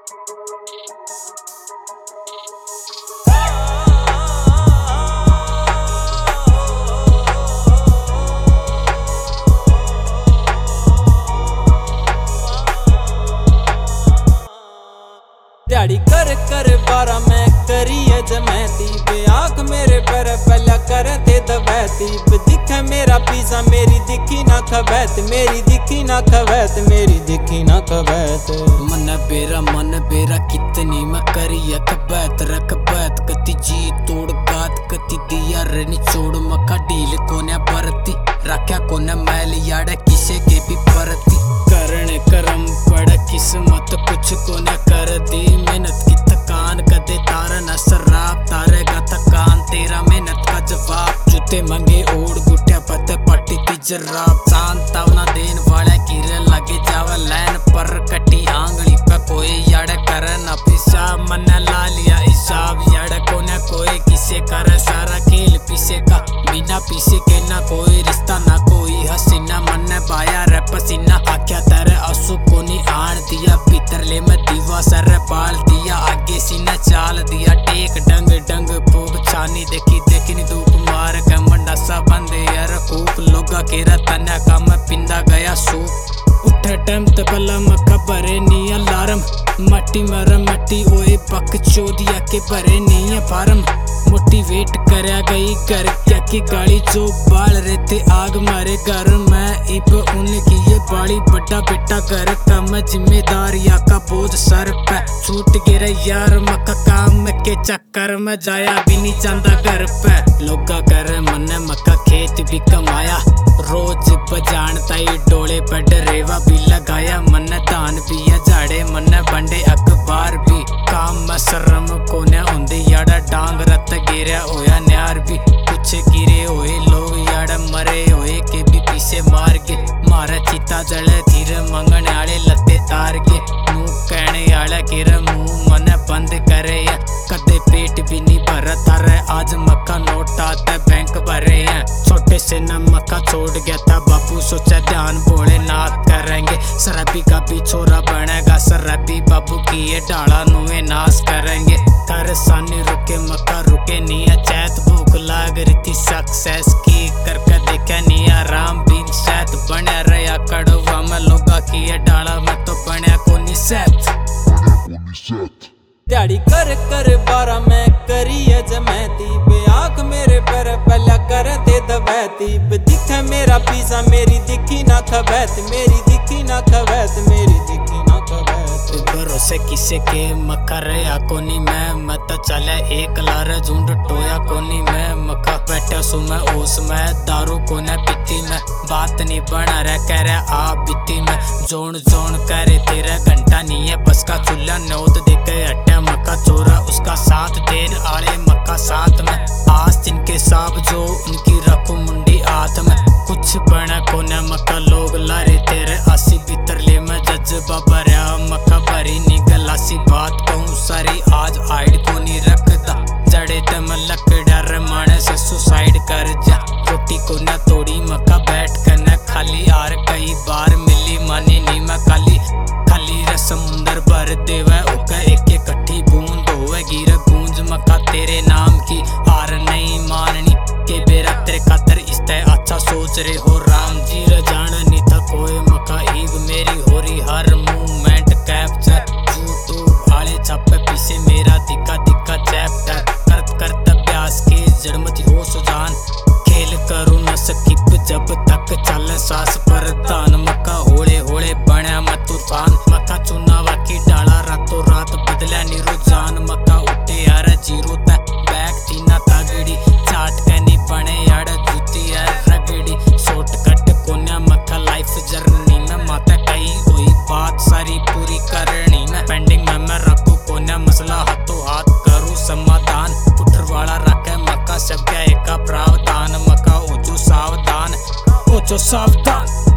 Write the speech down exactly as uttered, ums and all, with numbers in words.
दिहाड़ी कर कर बारा मैं करी है जमैती बे आंख मेरे पैर पहला कर ते दबैती बे दिखे मेरा पीसा मेरी दिखी ना खबैत मेरी दिखी ना खबैत मेरी दिखी ना खबैत मन बेरा मन बेरा कितनी मैं करी है खबैत रखबैत कति जी तोड़ गात कति दिया रे निचोड़ मक्का डील कोने बरती रख्या कोने मैल याड़ा किसे के भी परती करण करम पड़ किस्मत कुछ कोने कर दी मेहनत की थकान कदे तारा न शराब तारेगा थकान तेरा मेहनत का जवाब जूते मंगे ओढ़ गुटिया पते पट्टी की जराब सांतावना देन वाले कीरे लगे जावा लैन पर कटी आंगली पे कोई याड़ करे न पिशाब मन ला लिया हिसाब याड़ कोने कोई किसे करे सारा खेल पीछे का बिना पीछे के ना कोई रिश्ता ना कोई हसीना मन बाया रे पसीना आख्या तेरे आंसू को नहीं आन दिया भीतर ले मैं दीवा सर पाल दिया आगे सीना चाल दिया टेक डंग डंग पोग छानी देखी देखी नी धूप मार के मंडा सा बंदे यार कूप लोगा केरा तना का मैं पिंदा गया सूप उठे टाइम तक लम खबरे नी अलार्म मट्टी मर मट्टी ओए पक चोदिया के भरे नहीं है फार्म मोटिवेट करया गई घर क्या की गाड़ी जो बाल रहते आग मारे घर में इब उनकी ये बाड़ी बड़ा बेटा घर कम जिम्मेदारिया का बोझ सर पे छूट गिरे यार मक्का काम के चक्कर में जाया भी नहीं चाहता घर पे लोगा कर मन मक्का खेत भी कमाया रोज बजानता ही डोले पे डरेवा भी लगाया मन दान भी है झाड़े मन बंडे अखबार भी काम में शर्म को न होंदी याड़ा डांग रत गिरया होया न्यार भी कुछ गिरे होए लोग याड़ा मरे होए के भी पीछे मार के मारा चिता जले धीरे मंगने आले लत्ते तार के मुंह कहने आला किर मुंह मन बंद करे या कदे पेट भी नहीं भरा तारे आज मक्का नोट आते बैंक भरे हैं छोटे से न मक्का छोड़ गया था बाबू सोचा ध्यान भोलेनाथ करेंगे शराबी का भी छोरा बनेगा शराबी बाबू की ये डाला नुए नाश करेंगे तारे सानी रुके मक्का रुके नहीं है चैत भूख लाग रही थी सक्सेस की करके देखा नहीं आराम भी शायद बने रहा कड़वा में लोगा की ये डाला मैं तो बने को नहीं सैत दिहाड़ी कर कर बारा मैं करी है जमैती बे आंख मेरे पैर पहला कर ते दबैती बे दिखे मेरा पीसा मेरी दिखी ना खबैत मेरी दिखी ना खबैत मेरी दिखी ना खबैत भरोसे किसे के मक्का रहा कोनी मैं मत चले एक लार झुंड टोया कोनी मैं मक्का बैठा सु मैं ओस में दारू को न पीती मैं बात नहीं बना रहा कह रहा आ बीती मैं जोन जोन करे तेरा घंटा नहीं है बस का चूल्हा नौत देखे हट्टा मक्का चोरा उसका साथ देर आले मक्का साथ में आस जिनके साब जो उनकी रखो मुंडी हाथ में कुछ बना को न मक्का लोग लारे तेरे आसी भीतर ले मैं जज्बा भरा मक्का भरी निगलासी बात कहूँ सारी आज आइड को नहीं रखता जड़े दम लकड़ा रमाने से सुसाइड कर जा रोटी को न तोड़ी मक्का बैठ कर न खाली आर कई बार मिली मानी नी मैं खाली खाली रे समुंदर भर देवे ओका एक एक कट्ठी बूंद होवे गिर गूंज मक्का तेरे नाम की हार नहीं माननी के बेरा तेरे खातर इसते अच्छा सोच रहे हो राम जी रे जान नहीं था कोई मक्का ईब मेरी हो रही हर मूवमेंट कैप्चर यूट्यूब आले छापे पीछे मेरा दिखा दिखा चैप्टर करत करत अभ्यास के जड़मती हो सुजान खेल करूँ न स्किप जब तक चले सांस पर दान मक्का होले होले बना मैं तूफान मक्का चुनावा की डाला रातों रात बदला नी रुझान मक्का उठे यार जीरो तक बैग तीना तागड़ी चाट के नहीं बने यार जूती यार रगड़ी शॉर्टकट कोन्या मक्का लाइफ जर्नी में माता कही हुई बात सारी पूरी करनी में पेंडिंग में मैं रखू कोन्या मसला हाथों हाथ करूँ समाधान पुटर वाला रखे मक्का सब क्या एक प्रावधान मक्का ओजो सावधान ओजो सावधान।